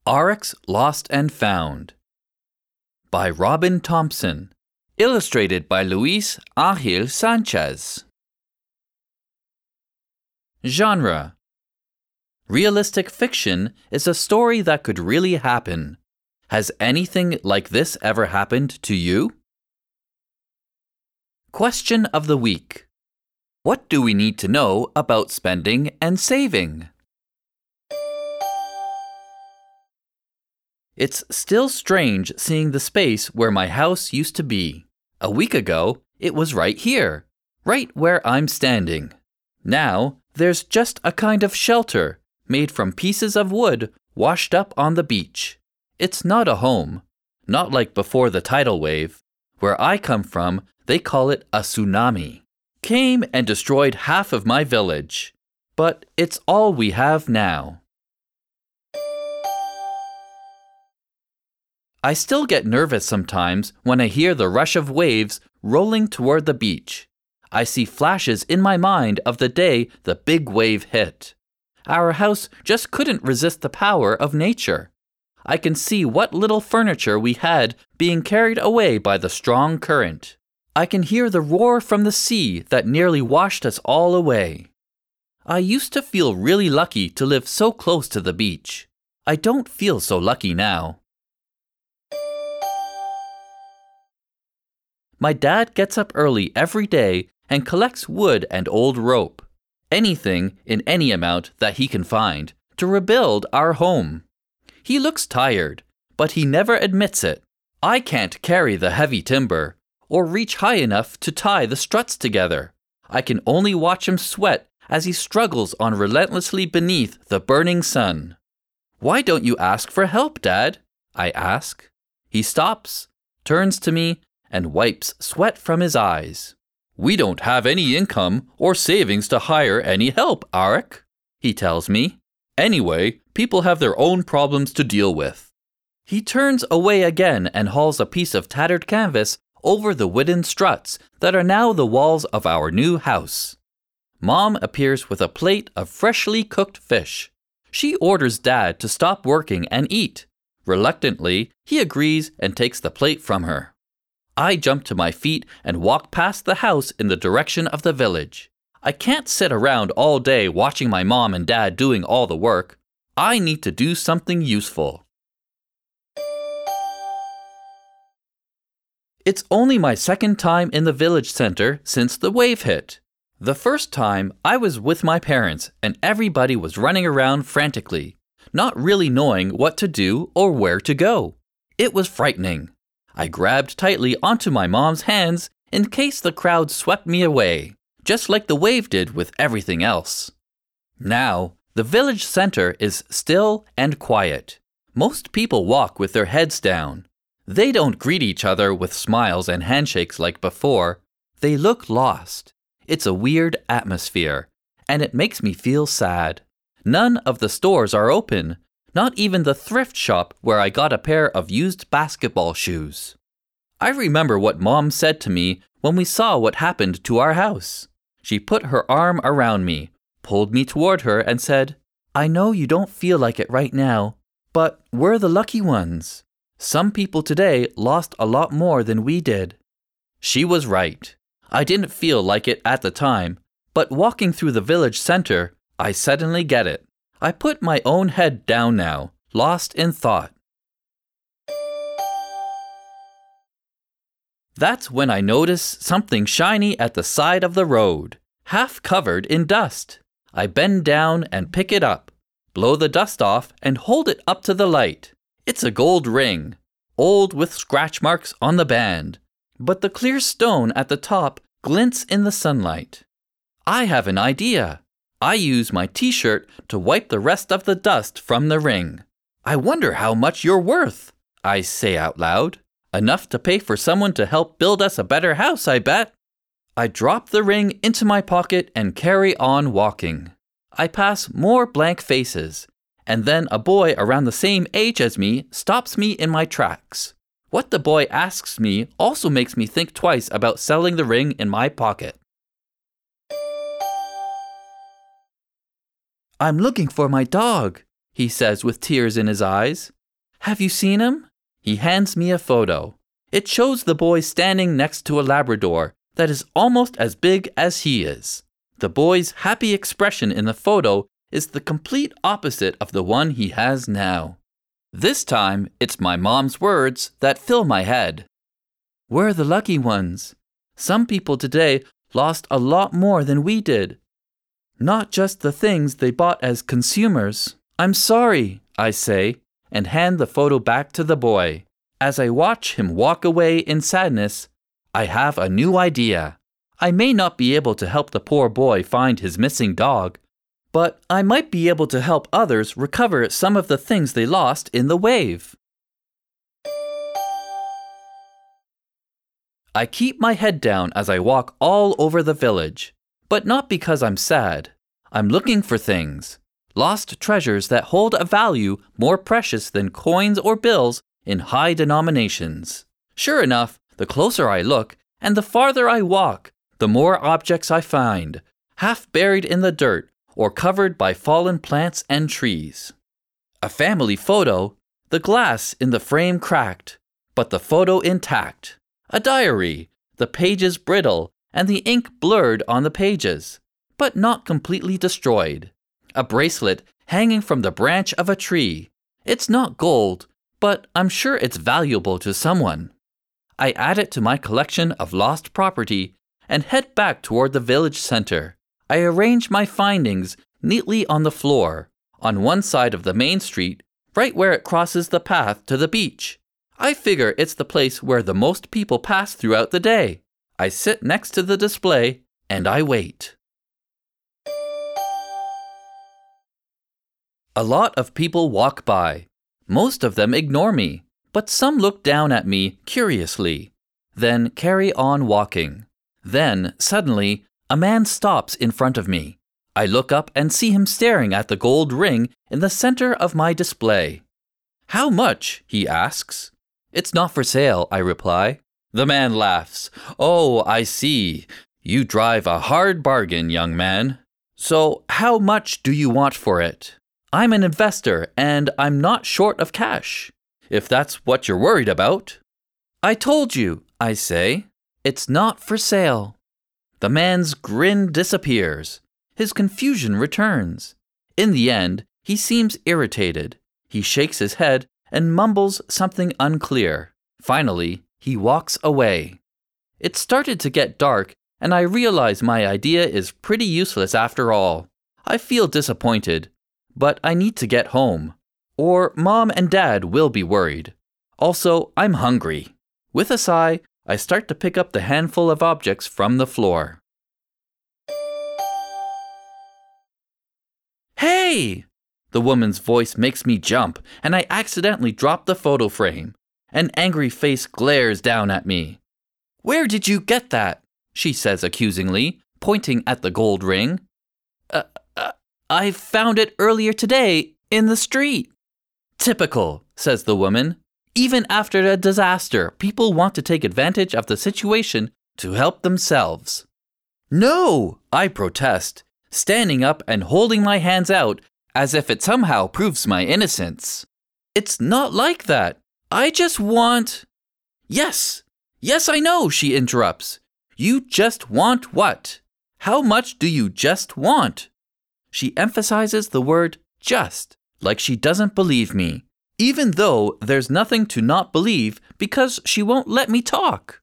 Aurochs Lost and Found by Robin Thompson. Illustrated by Luis Ángel Sanchez. Genre: realistic fiction is a story that could really happen. Has anything like this ever happened to you? Question of the week: what do we need to know about spending and saving? It's still strange seeing the space where my house used to be. A week ago, it was right here, right where I'm standing. Now, there's just a kind of shelter made from pieces of wood washed up on the beach. It's not a home, not like before the tidal wave. Where I come from, they call it a tsunami. Came and destroyed half of my village. But it's all we have now. I still get nervous sometimes when I hear the rush of waves rolling toward the beach. I see flashes in my mind of the day the big wave hit. Our house just couldn't resist the power of nature. I can see what little furniture we had being carried away by the strong current. I can hear the roar from the sea that nearly washed us all away. I used to feel really lucky to live so close to the beach. I don't feel so lucky now. My dad gets up early every day and collects wood and old rope, anything in any amount that he can find, to rebuild our home. He looks tired, but he never admits it. I can't carry the heavy timber or reach high enough to tie the struts together. I can only watch him sweat as he struggles on relentlessly beneath the burning sun. "Why don't you ask for help, Dad?" I ask. He stops, turns to me, and wipes sweat from his eyes. "We don't have any income or savings to hire any help, Auroch," he tells me. "Anyway, people have their own problems to deal with." He turns away again and hauls a piece of tattered canvas over the wooden struts that are now the walls of our new house. Mom appears with a plate of freshly cooked fish. She orders Dad to stop working and eat. Reluctantly, he agrees and takes the plate from her. I jump to my feet and walk past the house in the direction of the village. I can't sit around all day watching my mom and dad doing all the work. I need to do something useful. It's only my second time in the village center since the wave hit. The first time, I was with my parents and everybody was running around frantically, not really knowing what to do or where to go. It was frightening. I grabbed tightly onto my mom's hands in case the crowd swept me away, just like the wave did with everything else. Now, the village center is still and quiet. Most people walk with their heads down. They don't greet each other with smiles and handshakes like before. They look lost. It's a weird atmosphere, and it makes me feel sad. None of the stores are open. Not even the thrift shop where I got a pair of used basketball shoes. I remember what Mom said to me when we saw what happened to our house. She put her arm around me, pulled me toward her, and said, "I know you don't feel like it right now, but we're the lucky ones. Some people today lost a lot more than we did." She was right. I didn't feel like it at the time, but walking through the village center, I suddenly get it. I put my own head down now, lost in thought. That's when I notice something shiny at the side of the road, half covered in dust. I bend down and pick it up, blow the dust off, and hold it up to the light. It's a gold ring, old with scratch marks on the band, but the clear stone at the top glints in the sunlight. I have an idea. I use my t-shirt to wipe the rest of the dust from the ring. "I wonder how much you're worth," I say out loud. "Enough to pay for someone to help build us a better house, I bet." I drop the ring into my pocket and carry on walking. I pass more blank faces, and then a boy around the same age as me stops me in my tracks. What the boy asks me also makes me think twice about selling the ring in my pocket. "I'm looking for my dog," he says with tears in his eyes. Have you seen him? He hands me a photo. It shows the boy standing next to a Labrador that is almost as big as he is. The boy's happy expression in the photo is the complete opposite of the one he has now. This time, it's my mom's words that fill my head. We're the lucky ones. Some people today lost a lot more than we did. Not just the things they bought as consumers. I'm sorry, I say, and hand the photo back to the boy. As I watch him walk away in sadness, I have a new idea. I may not be able to help the poor boy find his missing dog, but I might be able to help others recover some of the things they lost in the wave. I keep my head down as I walk all over the village, but not because I'm sad. I'm looking for things, lost treasures that hold a value more precious than coins or bills in high denominations. Sure enough, the closer I look and the farther I walk, the more objects I find, half buried in the dirt or covered by fallen plants and trees. A family photo, the glass in the frame cracked, but the photo intact. A diary, the pages brittle and the ink blurred on the pages, but not completely destroyed. A bracelet hanging from the branch of a tree. It's not gold, but I'm sure it's valuable to someone. I add it to my collection of lost property and head back toward the village center. I arrange my findings neatly on the floor, on one side of the main street, right where it crosses the path to the beach. I figure it's the place where the most people pass throughout the day. I sit next to the display and I wait. A lot of people walk by. Most of them ignore me, but some look down at me curiously, then carry on walking. Then, suddenly, a man stops in front of me. I look up and see him staring at the gold ring in the center of my display. How much? He asks. It's not for sale, I reply. The man laughs. Oh, I see. You drive a hard bargain, young man. So, how much do you want for it? I'm an investor and I'm not short of cash, if that's what you're worried about. I told you, I say. It's not for sale. The man's grin disappears. His confusion returns. In the end, he seems irritated. He shakes his head and mumbles something unclear. Finally, he walks away. It started to get dark, and I realize my idea is pretty useless after all. I feel disappointed, but I need to get home, or Mom and Dad will be worried. Also, I'm hungry. With a sigh, I start to pick up the handful of objects from the floor. Hey! The woman's voice makes me jump, and I accidentally drop the photo frame. An angry face glares down at me. Where did you get that? She says accusingly, pointing at the gold ring. I found it earlier today in the street. Typical, says the woman. Even after a disaster, people want to take advantage of the situation to help themselves. No, I protest, standing up and holding my hands out as if it somehow proves my innocence. It's not like that. I just want... Yes, I know, she interrupts. You just want what? How much do you just want? She emphasizes the word just, like she doesn't believe me, even though there's nothing to not believe because she won't let me talk.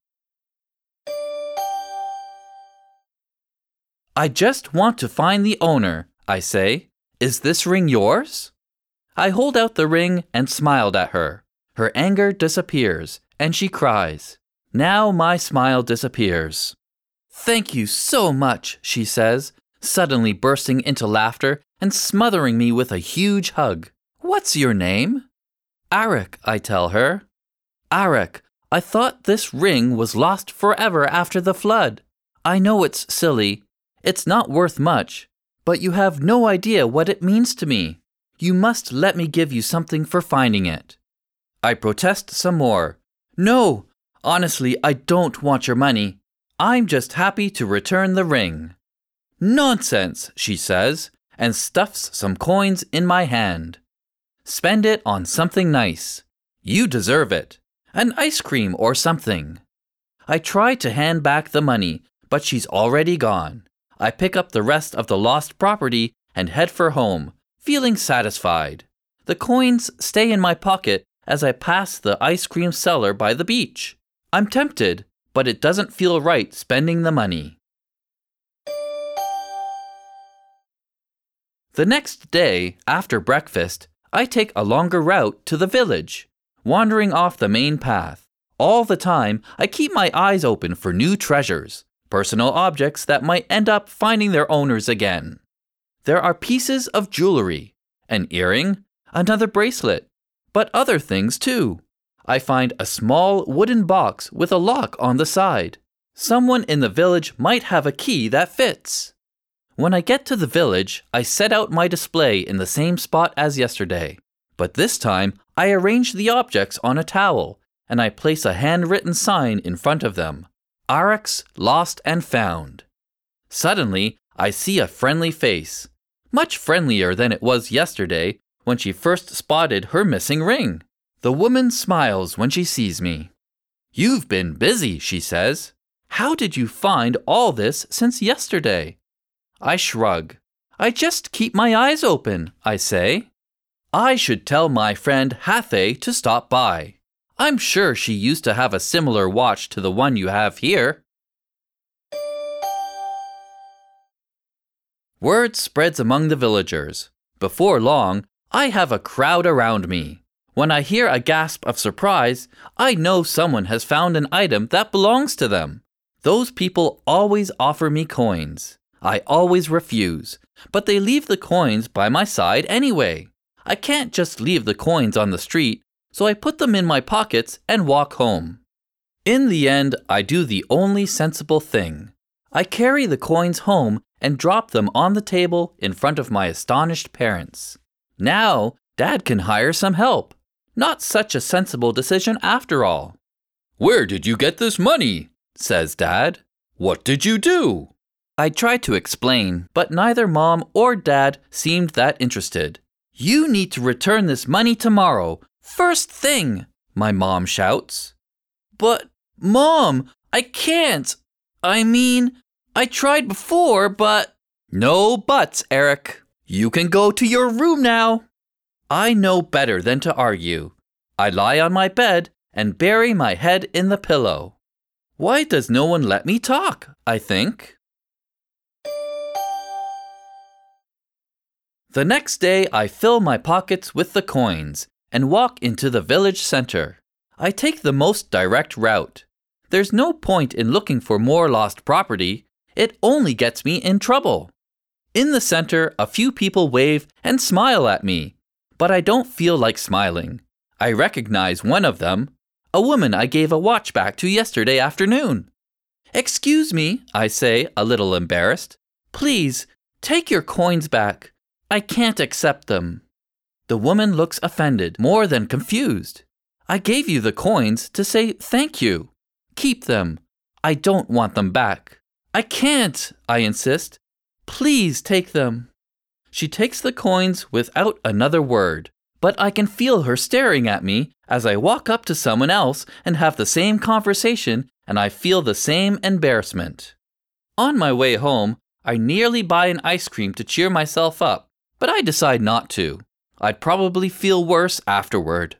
I just want to find the owner, I say. Is this ring yours? I hold out the ring and smiled at her. Her anger disappears, and she cries. Now my smile disappears. Thank you so much, she says, suddenly bursting into laughter and smothering me with a huge hug. What's your name? Arik, I tell her. Arik, I thought this ring was lost forever after the flood. I know it's silly. It's not worth much, but you have no idea what it means to me. You must let me give you something for finding it. I protest some more. No, honestly, I don't want your money. I'm just happy to return the ring. Nonsense, she says, and stuffs some coins in my hand. Spend it on something nice. You deserve it. An ice cream or something. I try to hand back the money, but she's already gone. I pick up the rest of the lost property and head for home, feeling satisfied. The coins stay in my pocket as I pass the ice cream seller by the beach. I'm tempted, but it doesn't feel right spending the money. The next day, after breakfast, I take a longer route to the village, wandering off the main path. All the time, I keep my eyes open for new treasures, personal objects that might end up finding their owners again. There are pieces of jewelry, an earring, another bracelet, but other things too. I find a small wooden box with a lock on the side. Someone in the village might have a key that fits. When I get to the village, I set out my display in the same spot as yesterday. But this time, I arrange the objects on a towel, and I place a handwritten sign in front of them. Arex Lost and Found. Suddenly, I see a friendly face. Much friendlier than it was yesterday when she first spotted her missing ring. The woman smiles when she sees me. "You've been busy," she says. "How did you find all this since yesterday?" I shrug. "I just keep my eyes open," I say. I should tell my friend Hathay to stop by. I'm sure she used to have a similar watch to the one you have here. Word spreads among the villagers. Before long, I have a crowd around me. When I hear a gasp of surprise, I know someone has found an item that belongs to them. Those people always offer me coins. I always refuse, but they leave the coins by my side anyway. I can't just leave the coins on the street, so I put them in my pockets and walk home. In the end, I do the only sensible thing. I carry the coins home and drop them on the table in front of my astonished parents. Now, Dad can hire some help. Not such a sensible decision after all. "Where did you get this money?" says Dad. "What did you do?" I tried to explain, but neither Mom or Dad seemed that interested. "You need to return this money tomorrow, first thing," my mom shouts. "But, Mom, I can't. I tried before, but—" "No buts, Eric. You can go to your room now." I know better than to argue. I lie on my bed and bury my head in the pillow. Why does no one let me talk, I think? The next day, I fill my pockets with the coins and walk into the village center. I take the most direct route. There's no point in looking for more lost property. It only gets me in trouble. In the center, a few people wave and smile at me, but I don't feel like smiling. I recognize one of them, a woman I gave a watch back to yesterday afternoon. "Excuse me," I say, a little embarrassed. "Please, take your coins back. I can't accept them." The woman looks offended, more than confused. "I gave you the coins to say thank you. Keep them. I don't want them back." "I can't," I insist. "Please take them." She takes the coins without another word, but I can feel her staring at me as I walk up to someone else and have the same conversation, and I feel the same embarrassment. On my way home, I nearly buy an ice cream to cheer myself up, but I decide not to. I'd probably feel worse afterward.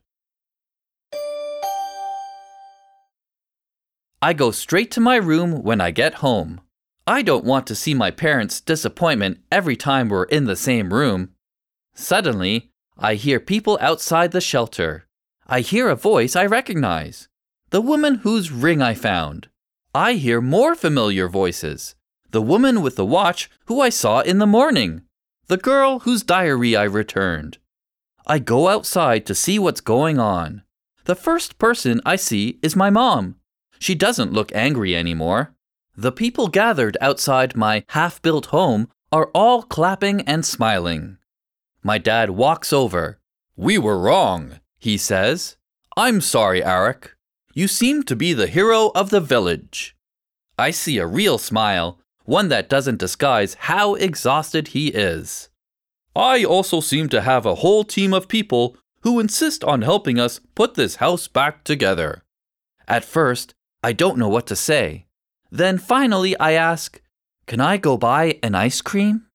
I go straight to my room when I get home. I don't want to see my parents' disappointment every time we're in the same room. Suddenly, I hear people outside the shelter. I hear a voice I recognize. The woman whose ring I found. I hear more familiar voices. The woman with the watch who I saw in the morning. The girl whose diary I returned. I go outside to see what's going on. The first person I see is my mom. She doesn't look angry anymore. The people gathered outside my half-built home are all clapping and smiling. My dad walks over. "We were wrong," he says. "I'm sorry, Eric. You seem to be the hero of the village." I see a real smile, one that doesn't disguise how exhausted he is. "I also seem to have a whole team of people who insist on helping us put this house back together. At first, I don't know what to say. Then finally I ask, "Can I go buy an ice cream?"